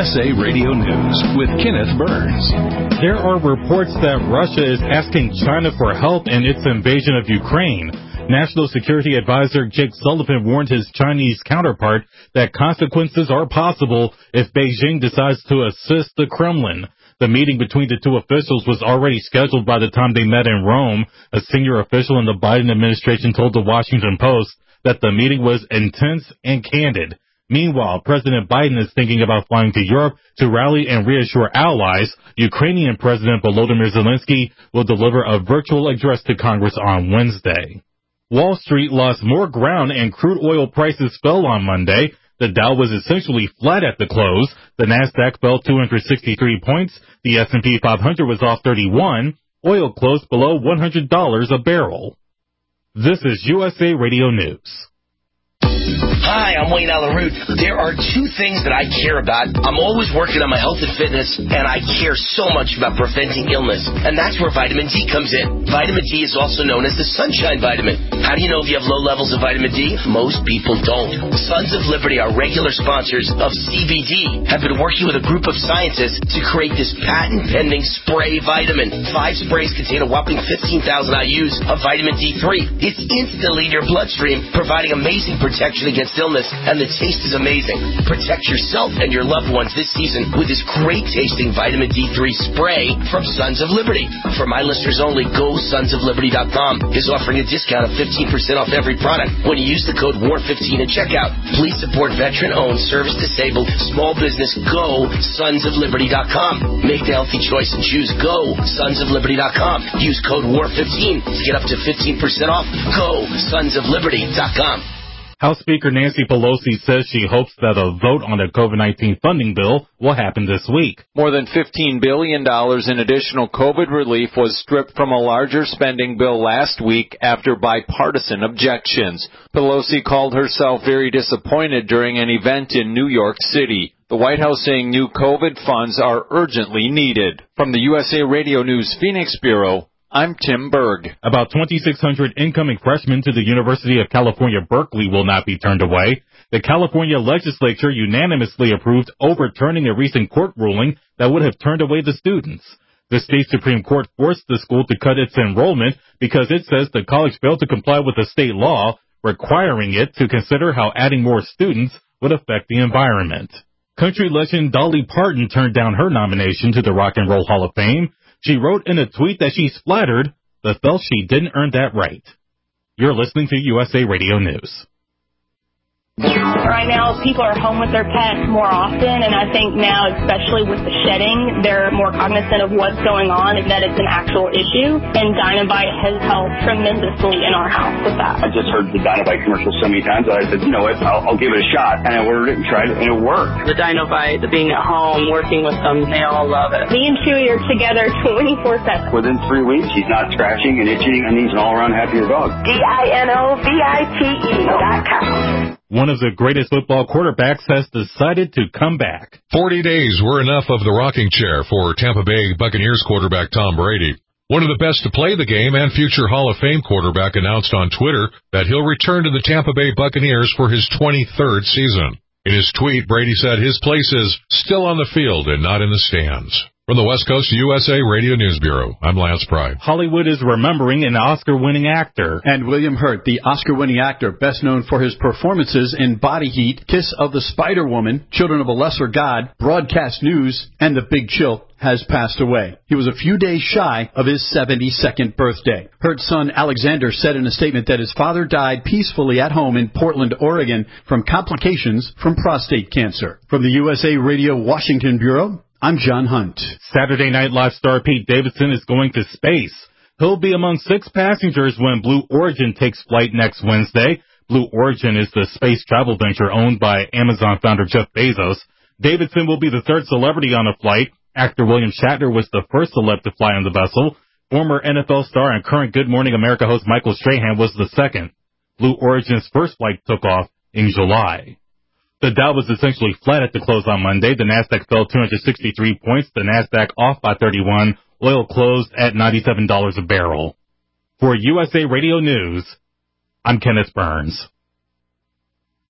USA Radio News with Kenneth Burns. There are reports that Russia is asking China for help in its invasion of Ukraine. National Security Advisor Jake Sullivan warned his Chinese counterpart that consequences are possible if Beijing decides to assist the Kremlin. The meeting between the two officials was already scheduled by the time they met in Rome. A senior official in the Biden administration told the Washington Post that the meeting was intense and candid. Meanwhile, President Biden is thinking about flying to Europe to rally and reassure allies. Ukrainian President Volodymyr Zelensky will deliver a virtual address to Congress on Wednesday. Wall Street lost more ground and crude oil prices fell on Monday. The Dow was essentially flat at the close. The Nasdaq fell 263 points. The S&P 500 was off 31. Oil closed below $100 a barrel. This is USA Radio News. Hi, I'm Wayne Alaroot. There are two things that I care about. I'm always working on my health and fitness, and I care so much about preventing illness, and that's where vitamin D comes in. Vitamin D is also known as the sunshine vitamin. How do you know if you have low levels of vitamin D? Most people don't. Sons of Liberty, our regular sponsors of CBD, have been working with a group of scientists to create this patent-pending spray vitamin. 5 sprays contain a whopping 15,000 IUs of vitamin D3. It's instantly in your bloodstream, providing amazing protection against illness, and the taste is amazing. Protect yourself and your loved ones this season with this great-tasting vitamin D3 spray from Sons of Liberty. For my listeners only, GoSonsOfLiberty.com is offering a discount of 15% off every product when you use the code WAR15 at checkout. Please support veteran-owned, service-disabled, small business. GoSonsOfLiberty.com. Make the healthy choice and choose GoSonsOfLiberty.com. Use code WAR15 to get up to 15% off. GoSonsOfLiberty.com. House Speaker Nancy Pelosi says she hopes that a vote on the COVID-19 funding bill will happen this week. More than $15 billion in additional COVID relief was stripped from a larger spending bill last week after bipartisan objections. Pelosi called herself very disappointed during an event in New York City. The White House saying new COVID funds are urgently needed. From the USA Radio News Phoenix Bureau, I'm Tim Berg. About 2,600 incoming freshmen to the University of California, Berkeley will not be turned away. The California legislature unanimously approved overturning a recent court ruling that would have turned away the students. The state Supreme Court forced the school to cut its enrollment because it says the college failed to comply with a state law requiring it to consider how adding more students would affect the environment. Country legend Dolly Parton turned down her nomination to the Rock and Roll Hall of Fame. She wrote in a tweet that she's flattered, but felt she didn't earn that right. You're listening to USA Radio News. Right now, people are home with their pets more often, and I think now, especially with the shedding, they're more cognizant of what's going on and that it's an actual issue, and Dinovite has helped tremendously in our house with that. I just heard the Dinovite commercial so many times that I said, you know what, I'll give it a shot, and I ordered it and tried it, and it worked. The Dinovite, being at home, working with them, they all love it. Me and Chewy are together 24/7. Within 3 weeks, he's not scratching and itching, and he's an all-around happier dog. DINOVITE.com. One of the greatest football quarterbacks has decided to come back. 40 days were enough of the rocking chair for Tampa Bay Buccaneers quarterback Tom Brady. One of the best to play the game and future Hall of Fame quarterback announced on Twitter that he'll return to the Tampa Bay Buccaneers for his 23rd season. In his tweet, Brady said his place is still on the field and not in the stands. From the West Coast USA Radio News Bureau, I'm Lance Pride. Hollywood is remembering an Oscar-winning actor. And William Hurt, the Oscar-winning actor, best known for his performances in Body Heat, Kiss of the Spider-Woman, Children of a Lesser God, Broadcast News, and The Big Chill, has passed away. He was a few days shy of his 72nd birthday. Hurt's son Alexander said in a statement that his father died peacefully at home in Portland, Oregon, from complications from prostate cancer. From the USA Radio Washington Bureau, I'm John Hunt. Saturday Night Live star Pete Davidson is going to space. He'll be among 6 passengers when Blue Origin takes flight next Wednesday. Blue Origin is the space travel venture owned by Amazon founder Jeff Bezos. Davidson will be the 3rd celebrity on the flight. Actor William Shatner was the first celeb to fly on the vessel. Former NFL star and current Good Morning America host Michael Strahan was the 2nd. Blue Origin's first flight took off in July. The Dow was essentially flat at the close on Monday. The Nasdaq fell 263 points. The Nasdaq off by 31. Oil closed at $97 a barrel. For USA Radio News, I'm Kenneth Burns.